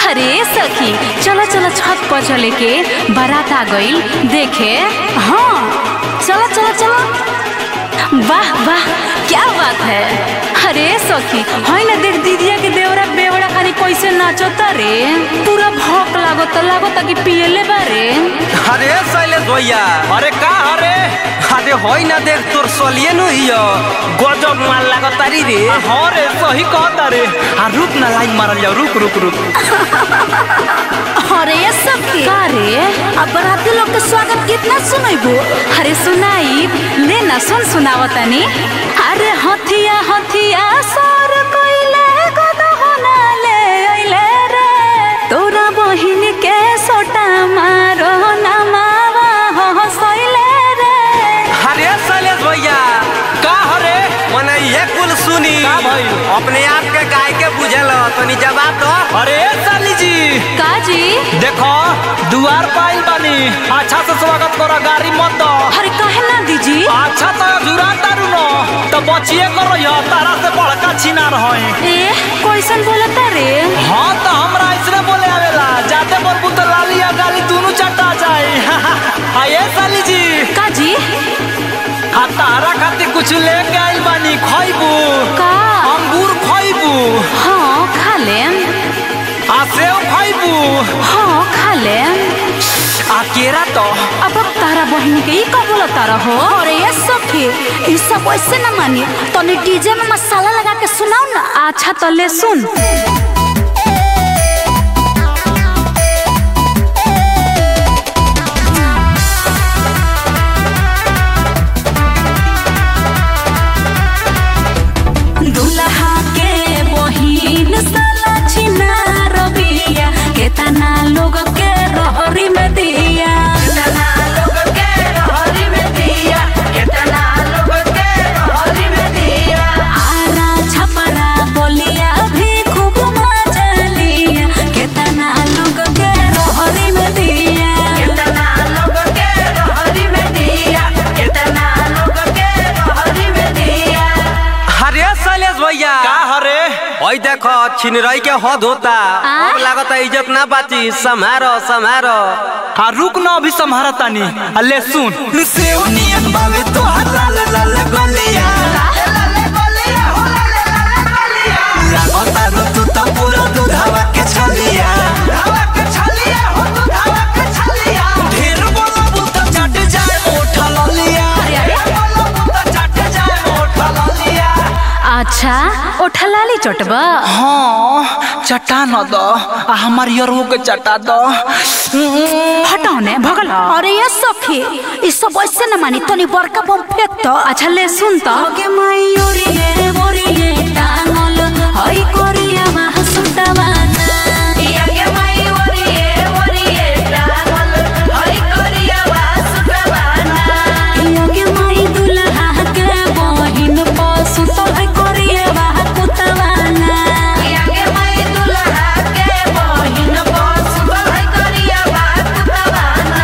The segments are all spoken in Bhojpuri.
अरे सखी चलो चलो छत पर चले के बारात आ गई देखे। हाँ चलो चलो चलो। वाह वाह क्या बात है। अरे सखी है ना देख दीदिया के देवरा बेवड़ा खाली कैसे नाचता रे। पूरा भौक लागता कि पियले बारे। अरे शैलेश भैया अरे का अरे अरे होई ना देख तोर सोलिए नु हियो गजब माल लागता रे। हां रे सही कहता रे। रुक ना लाइन मारल जाओ रुक रुक रुक। अरे ये सब का रे अब बराती लोग के स्वागत कितना सुनाइबो। अरे सुनाई ले ना सुनावतानी। अरे हथिया हथिया सर कोइले गदा होना ले आइले रे तोरा बहिन के सोटा मारो ना मावा हो सइले रे। अरे शैलेश भैया का हरे मने ये कुल सुनी का भाई अपने आप के गाय के बुझल तनी जवाब दो। अरे साली जी का जी देखो दुआर पाइल बानी अच्छा से स्वागत करो गाड़ी मत दो। अरे काहे ना दीजी अच्छा तो जुरा तारू न तो बचिए करो यो तारा से बड़का छीना रहे। ए कैसन बोलता रे। हाँ तो हमरा इसने बोले आवेला जाते बोलबू तो लाली या गाली दोनों चटा जाए। ये साली जी का जी तारा खातिर कुछ लेके आइल बानी खइबू का अंगूर खइबू। हाँ खा लेम। सेव खइबू। हाँ खा लेम। केरा तो अब तारा बहिनी के का बोलता रहो। अरे ये सखी ई सब वैसे न मानी तनी डीजे में मसाला लगा के सुनाओ ना। अच्छा तो ले सुन। दुल्हा के बहिन साला छिना रबिया केतना लोग के रहरी में दिया। आरा छपरा बोलिया भी खूब मजा लिया केतना लोग के रहरी में दिया। अरे शैलेश भैया का हरे ओई देखो छिनरई के हद होता अब लागत इज्जत ना बाची समारो समारो। हाँ रुक ना अभी समारा तानी ले सुन। सेवनियन बावे तो लाल लाल गलिया लागता तू तो पूरा दूधावा के छलिया ढेर बोलबू तो चट जाए ओठा ललिया। अच्छा ओठलाली चटबा। हाँ चटा न दो हमार यरू के चटा दो। हटाओ ने भगल। अरे ये सखी ई सब वैसे न मानी तनी बड़का बम फेंक तो। अच्छा ले सुन तो के मयूरी मोरी टांगल हई कोरिया मा सुटवाना या के मयूरी मोरी टांगल हई कोरिया मा सुटवाना या के मई दुल्हा के बहिन पसु तो हई कोरिया मा कुतवाना या के मई दुल्हा के बहिन पसु तो हई कोरिया मा कुतवाना।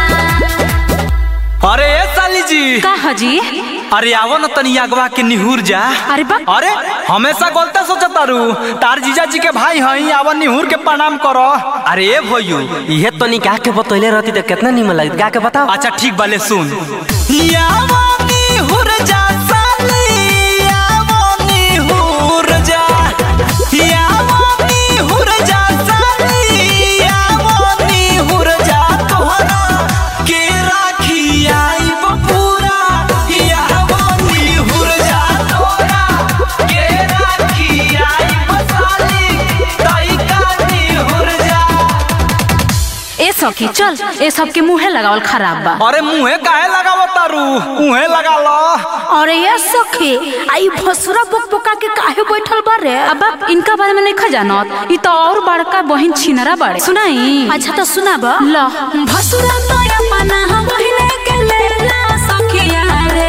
अरे ए साली जी का हजी अरे आवो न तनी अगवा के निहुर जा। अरे बा अरे हमेशा गलते सोचतारू तार जीजा जी के भाई हई आवो निहुर के प्रणाम करो। अरे ए भइयो इहे तनी का के बतइले रहती त कितना निमन लागत का के बताओ। अच्छा ठीक बाले सुन। आवो निहुर जा साली आवो निहुर जा आवो निहुर जा साली आवो निहुर जा तोहरा के राखी आई पूरा ए सखी चल ए सब के मुंहे लगावल खराब बा। अरे मुंहे काहे लगावो तारू मुंहे लगा लो। अरे ये सखी आई भसुरा बकबका के काहे बैठल बा रे। अब इनका बारे में नहीं खजानत ई तो और बड़का बहिन छिनरा बाड़े। सुनाई अच्छा तो सुनाब ल भसुरा तो अपना बहिन के लेला सखिया रे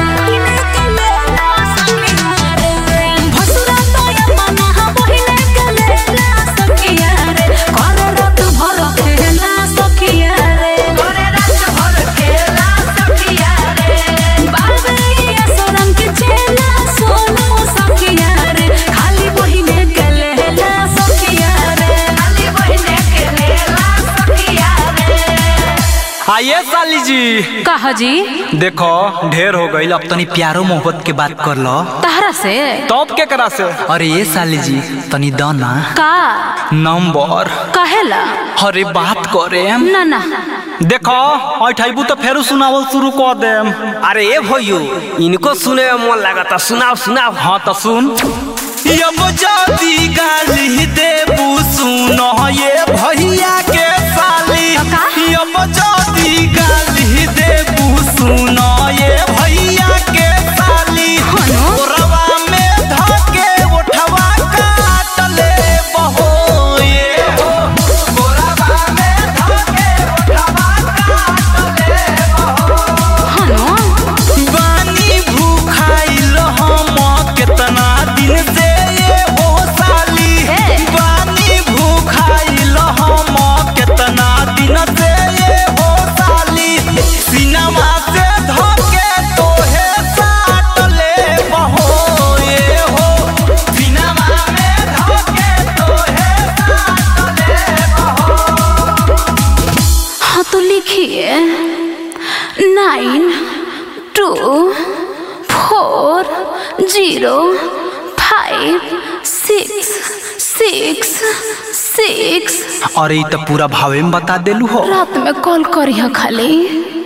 भसुरा तो अपना बहिन के लेला सखिया रे कर रात भर खेला सखिया रे कर रात भर खेला सखिया रे बाबे असरम के चेला सोनो सखिया रे खाली बहिन के लेला सखिया रे खाली ये साली जी। कहा जी? देखो ढेर हो गई, अब तनी प्यारो मोहब्बत के बात कर लो। तहरा से? तब के करा से? अरे ये साली जी तनी दाना का नंबर कहेला? अरे बात करे ना ना देखो अठाइबू तो फेरू सुनावल शुरू कर देम। अरे ए भइयो इनको सुने में मन लागता, सुनाओ सुनाओ। हाँ तो सुन। यमजादी गाली देबू सुनो ये भैया के साली। यमजादी गाली देबू सुनो ये भैया के साली। ओरवा में धके उठवा काट ले बहो ये हो। ओरवा में धके उठवा काट ले बहो। बानी भूखाइल हम केतना दिन से ये हो साली। बानी भूखाइल हम केतना दिन से ये हो साली। सिनेमा से धके तोहे साट ले बहो ये हो। सिनेमा में धके तोहे साट ले बहो। हाँ तो लिखिए 9 2 4 0 5 6 6 6। अरे तो पूरा भावे में बता देलू हो। रात में कॉल करिया खाली।